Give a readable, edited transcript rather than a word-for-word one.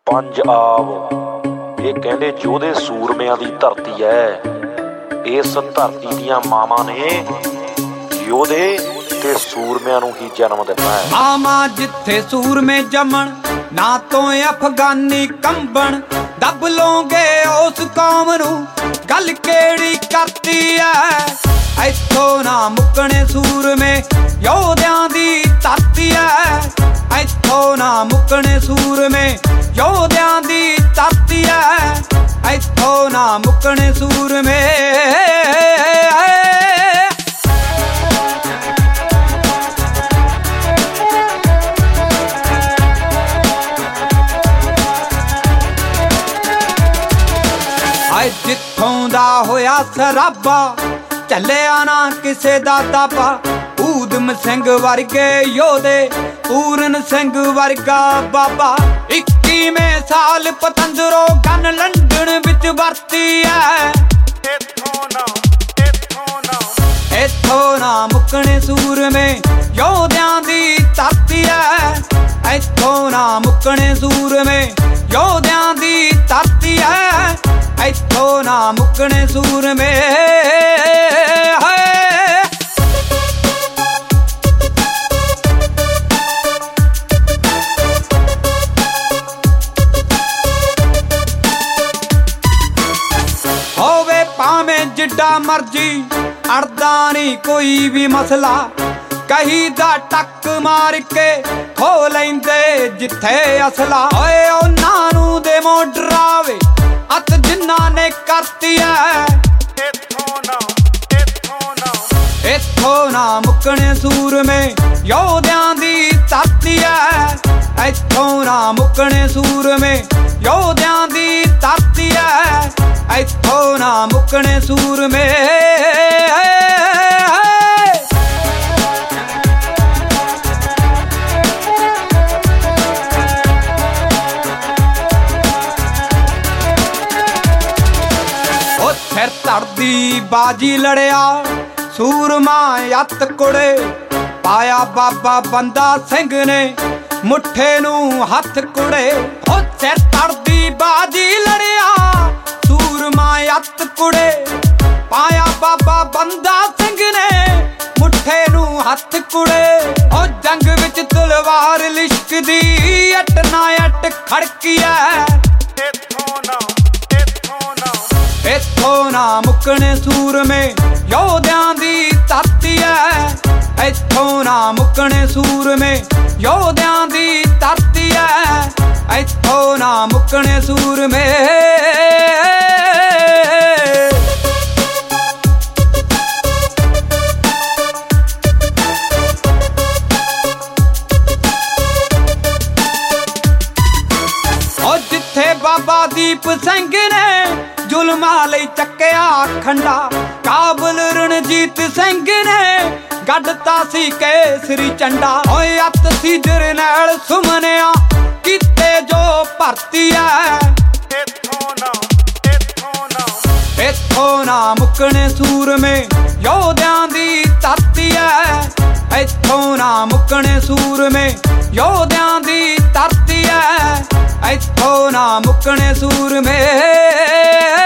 ਪੰਜਾਬ ਇਹ ਕਹਿੰਦੇ ਯੋਧੇ ਸੂਰਮਿਆਂ ਦੀ ਧਰਤੀ ਹੈ। ਇਸ ਧਰਤੀ ਦੀਆਂ ਮਾਵਾਂ ਨੇ ਯੋਧੇ ਤੇ ਸੂਰਮਿਆਂ ਨੂੰ ਹੀ ਜਨਮ ਦਿੱਤਾ ਹੈ। ਮਾਵਾਂ ਜਿੱਥੇ ਸੂਰਮੇ ਜੰਮਣ, ਨਾ ਤੋਂ ਅਫਗਾਨੀ ਕੰਬਣ, ਦੱਬ ਲੋਗੇ ਉਸ ਕੌਮ ਨੂੰ, ਗੱਲ ਕਿਹੜੀ ਕਰਤੀ ਐ। ਇੱਥੋਂ ਨਾ ਮੁੱਕਣੇ ਸੂਰਮੇ ਯੋਧਿਆਂ ਦੀ ਧਰਤੀ ਐ। ਇੱਥੋਂ ਨਾ ਮੁੱਕਣੇ ਸੂਰਮੇ ਯੋਧਿਆਂ ਦੀ ਧਰਤੀ ਐ। ਇੱਥੋਂ ਨਾ ਮੁੱਕਣੇ ਸੂਰਮੇ। ਜਿੱਥੋਂ ਦਾ ਹੋਇਆ ਸਰਾਬਾ, ਚੱਲਿਆ ਨਾ ਕਿਸੇ ਦਾ ਦਾਬਾ। ਊਧਮ ਸਿੰਘ ਵਰਗੇ ਯੋਧੇ, ਪੂਰਨ ਸਿੰਘ ਵਰਗਾ ਬਾਬਾ। 21ਵੇਂ ਸਾਲ ਪਤੰਦਰੋਂ ਗਨ ਲੰਡਨ ਵਿੱਚ ਵਰਤੀ ਐ। ਇੱਥੋਂ ਨਾ ਮੁੱਕਣੇ ਸੂਰਮੇ ਯੋਧਿਆਂ ਦੀ ਧਰਤੀ ਐ। ਇੱਥੋਂ ਨਾ ਮੁੱਕਣੇ ਸੂਰਮੇ ਯੋਧਿਆਂ ਦੀ ਧਰਤੀ ਐ। ਇੱਥੋਂ ਨਾ ਮੁੱਕਣੇ ਸੂਰਮੇ। ਹੋਵੇ ਭਾਵੇਂ ਜਿੱਡਾ ਮਰਜੀ, ਅੜਦਾ ਨਹੀਂ ਕੋਈ ਵੀ ਮਸਲਾ। ਕਹੀ ਦਾ ਟੱਕ ਮਾਰ ਕੇ ਖੋ ਲੈਂਦੇ ਜਿੱਥੇ ਅਸਲਾ। ਓਏ ਉਹਨਾਂ ਨੂੰ ਦੇਵੋ ਡਰਾਵੇ ਅੱਤ ਜਿਨ੍ਹਾਂ ਨੇ ਕਰਤੀ ਐ। ਇੱਥੋਂ ਨਾ ਮੁੱਕਣੇ ਸੂਰਮੇ ਯੋਧਿਆਂ ਦੀ ਧਰਤੀ ਐ। ਇੱਥੋਂ ਨਾ ਮੁੱਕਣੇ ਸੂਰਮੇ ਯੋਧਿਆਂ ਦੀ ਧਰਤੀ ਐ। ਇੱਥੋਂ ਨਾ ਮੁੱਕਣੇ ਸੂਰਮੇ। ਸਿਰ ਧੜਦੀ ਬਾਜੀ ਲੜਿਆ ਸੂਰਮਾ ਅੱਤ ਕੁੜੇ। ਪਾਇਆ ਬਾਬਾ ਬੰਦਾ ਸਿੰਘ ਨੇ ਮੁੱਠੇ ਨੂੰ ਹੱਥ ਕੁੜੇ। ਉਹ ਸਿਰ ਧੜਦੀ ਬਾਜੀ ਲੜਿਆ ਸੂਰਮਾ ਅੱਤ ਕੁੜੇ। ਪਾਇਆ ਬਾਬਾ ਬੰਦਾ ਸਿੰਘ ਨੇ ਮੁੱਠੇ ਨੂੰ ਹੱਥ ਕੁੜੇ। ਉਹ ਜੰਗ ਵਿੱਚ ਤਲਵਾਰ ਲਿਸ਼ਕਦੀ, ਅੱਟ ਨਾ ਅੱਟ ਖੜਕੀ ਐ। ਇੱਥੋਂ ਨਾ ਮੁੱਕਣੇ ਸੂਰਮੇ ਯੋਧਿਆਂ ਦੀ ਧਰਤੀ ਐ। ਇੱਥੋਂ ਨਾ ਮੁੱਕਣੇ ਸੂਰਮੇ ਯੋਧਿਆਂ ਦੀ ਧਰਤੀ ਐ। ਇੱਥੋਂ ਨਾ ਮੁੱਕਣੇ ਸੂਰਮੇ। ਉਹ ਜਿੱਥੇ ਬਾਬਾ ਦੀਪ ਸਿੰਘ ਨੇ ਜ਼ੁਲਮਾਂ ਲਈ ਚੱਕਿਆ ਖੰਡਾ, ਕਾਬਲ ਰਣਜੀਤ ਸਿੰਘ ਨੇ ਗੱਡਤਾ ਸੀ ਕੇਸਰੀ ਝੰਡਾ। ਓਏ ਅੱਤ ਸੀ ਜਰਨੈਲ ਸੁਮਨਿਆ ਕੀਤੇ ਜੋ ਭਰਤੀ ਐ। ਇੱਥੋਂ ਨਾ ਮੁੱਕਣੇ ਸੂਰਮੇ ਯੋਧਿਆਂ ਦੀ ਧਰਤੀ ਐ। ਇੱਥੋਂ ਨਾ ਮੁੱਕਣੇ ਸੂਰਮੇ ਯੋਧਿਆਂ ਦੀ ਧਰਤੀ ਐ। ਇੱਥੋਂ ਨਾ ਮੁੱਕਣੇ ਸੂਰਮੇ।